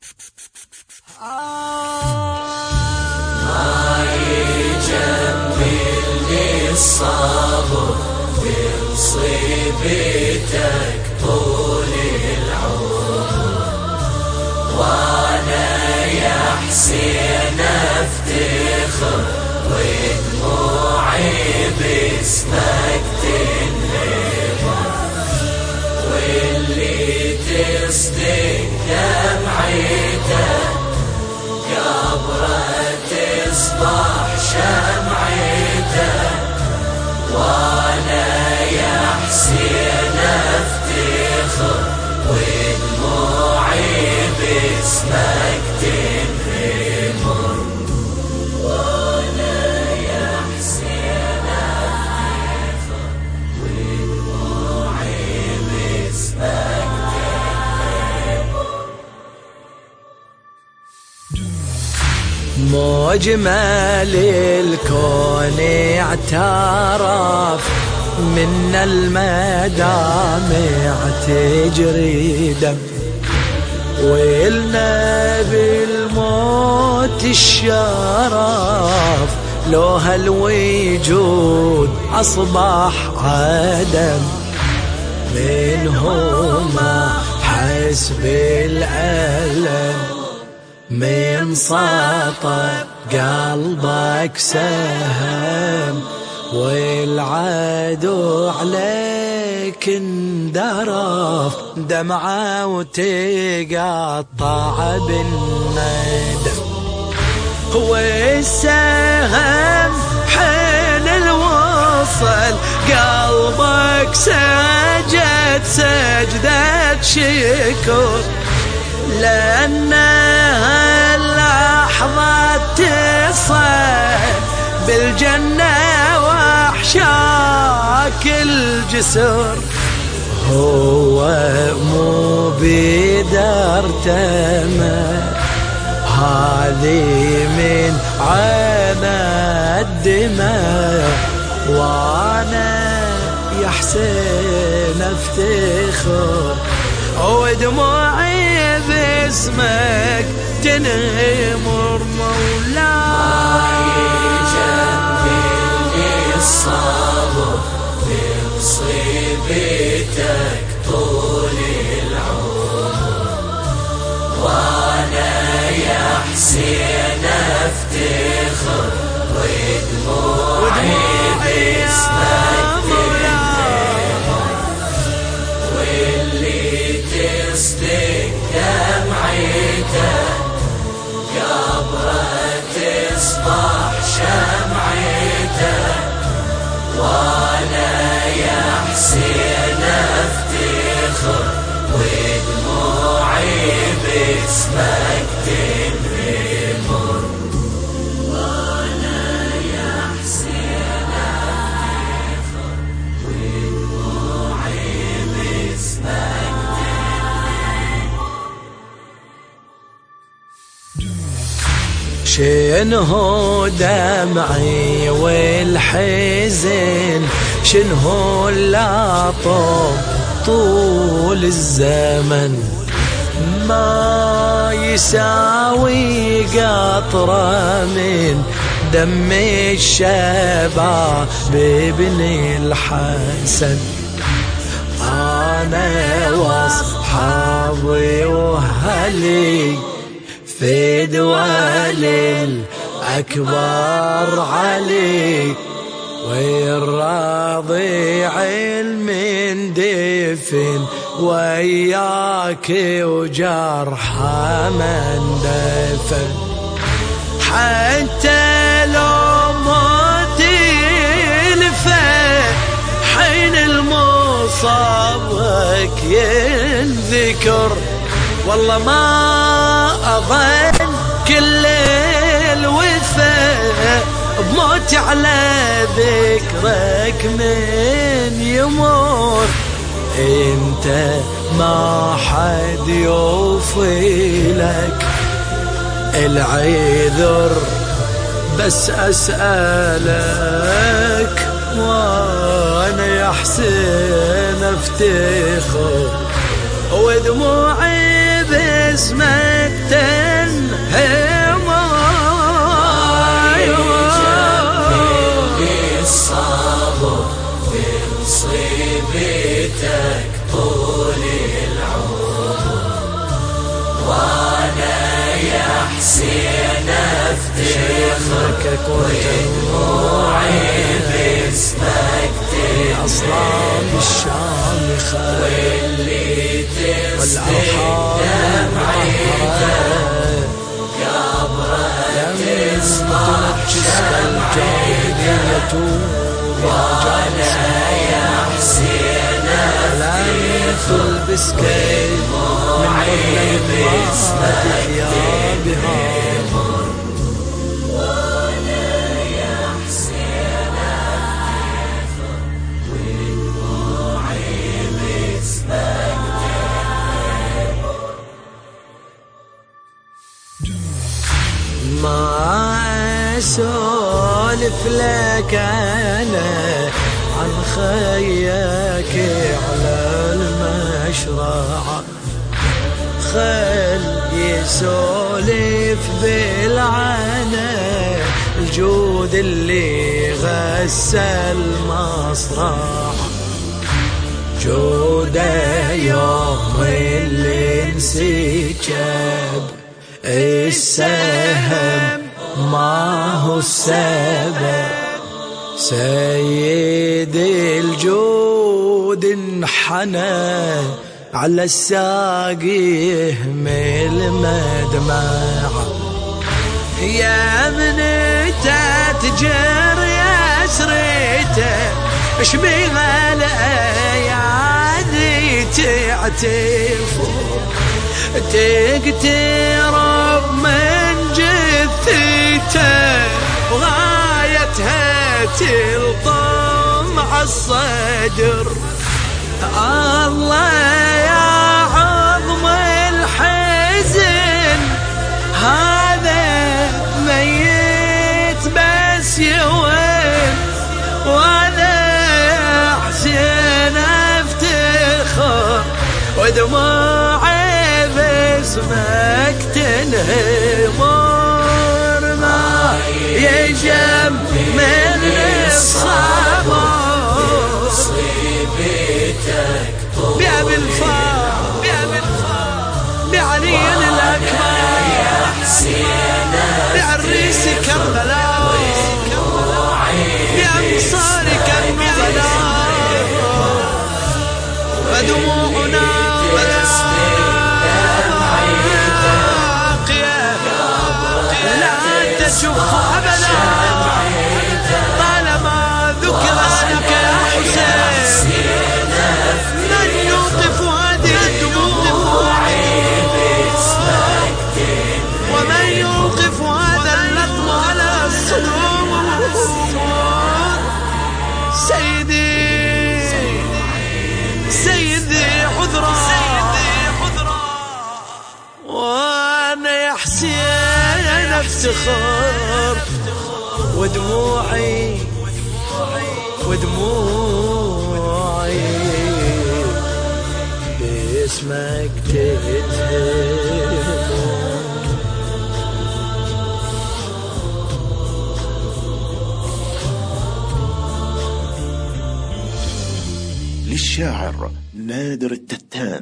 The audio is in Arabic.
ما يجملني الصبر بمصيبتك طول العمر، وانا يا حسين افتخر ودموعي باسمك تنهمر، واللي تصدق دمعته قبره تصبح شمعته، وانا يا حسين افتخر ودموعي باسمك تنهمر، وانا يا حسين افتخر ودموعي باسمك مجمل الكون اعترف من المدامع تجري دم، وإلنا بالموت الشرف لو هالوجود أصبح عدم، منهما حسب الألم من سطر قلبك سهم، والعدو عليك اندرف دمعة وتقطع بالندم، والسهم حين الوصل قلبك سجد سجدة شكر، لأنها اللحظة تصل بالجنة وحشاك الجسر، هو مو بدار تمام هذه من عنا الدماء، وانا يا حسين افتخر ودموعي باسمك تنهمر مولاي. يجملني الصبر بمصيبتك طول العمر، وانا يا حسين افتخر ودموعي باسمك تنهمر، واللي تصدق دمعته قبره تصبح شمعته، وانا يا حسين افتخر ودموعي باسمك تنهمر، وانا يا حسين افتخر ودموعي باسمك شنه دمعي والحزن، شنه اللطم طول الزمن، ما يساوي قطرة من دم الشباب بابن الحسن، أنا وأصحابي وأهلي في دوال الأكبر علي، والرضيع المندفن وياك وجرحه من دفن، حتى لو موت الفه حين المصابك ينذكر، والله ما أظن كل الوفاء بموت على ذكرك من يمر، انت ما حد يوفي لك العذر، بس أسألك وانا يا حسين افتخر ودموعي باسمك حسين افتخرك كنت دموعي باسمك أصلاب الشام واللي والأرحام مطهرة لم تنجسك الجاهلية وانا يا حسين لم تلبسك من قبل الماء بثيابها ما أسولف لك أنا عن خياك على المشرع خل يسولف بالعنا الجود اللي غسل مصرع جوده يوم اللي انسكب السهم ما هو السبب سيد الجود انحنى على الساق يهمل مدمع يا من تتجر يا سريته اش بيها الايادي تعتفوا تقترب من جثته وغايتها تلطم عالصدر الله يا عظم الحزن هذا ميت بس يوين وانا حسين افتخر ودموعي باسمك تنهمر ما يجم من الصبر صيبتك بأبي الفار بعلي الأكبر يا حسين بعريس كربلاء بأنصارك النبلاء فدموعنا شوف أبدا طالما ذكر اسمك يا حسين من يوقف هذه الدموع ومن يوقف هذا اللطم على الصدور سيدي عذرا وانا يا حسين افتخر ودموعي باسمك تتهمر للشاعر نادر التتار.